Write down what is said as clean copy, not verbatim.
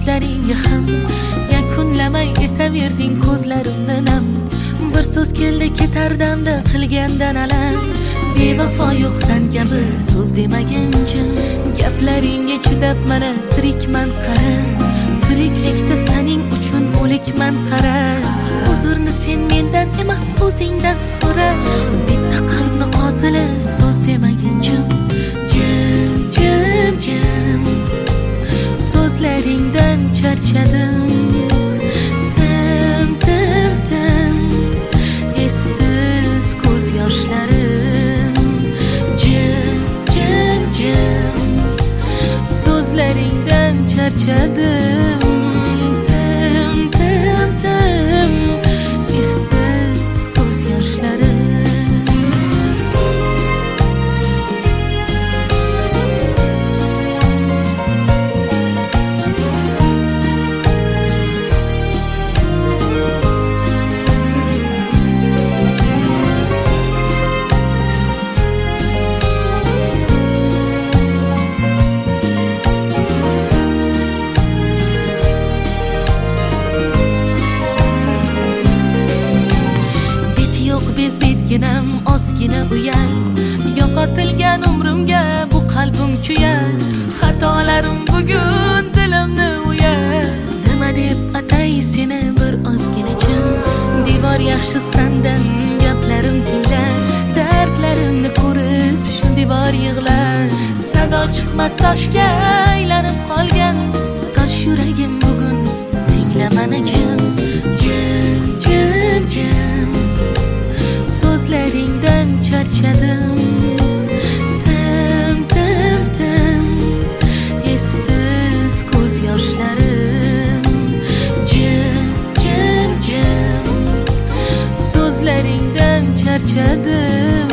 so'zlaringga ham yakunlamay etaverding ko'zlarimni nam. Bir so'z keldi ketar damda qilgandan alam. Bevafo yo'q san kabi so'z demagincha, gaplaringga chidab mana tirikman qara. Tiriklikda sening uchun o'likman qara. Uzrni sen mendan emas o'zingdan so'ra. Bitta qalbni qotili so'z demagincha, jim jim jim so'zlaringdan charchadim. Tim tim tim essiz ko'z yoshlarim. Jim jim jim so'zlaringdan charchadim. Tim tim tim essiz ko'z yoshlarim. Bezbetginam ozgina uyal, yo'qotilgan umrimga bu qalbim kuyar. Xatolarim bugun dilimni uyar. Nima deb atay seni bir ozgina jim. Devor yaxshi sandan gaplarim tinglar. Dardlarimni ko'rib shu devor yig'lar. Sado chiqmas toshga aylanib qolgan. Tosh yuragim bugun tingla mani jim. Jim jim jim so'zlaringdan charchadim. Tim tim tim essiz ko'z yoshlarim. Jim jim jim so'zlaringdan charchadim.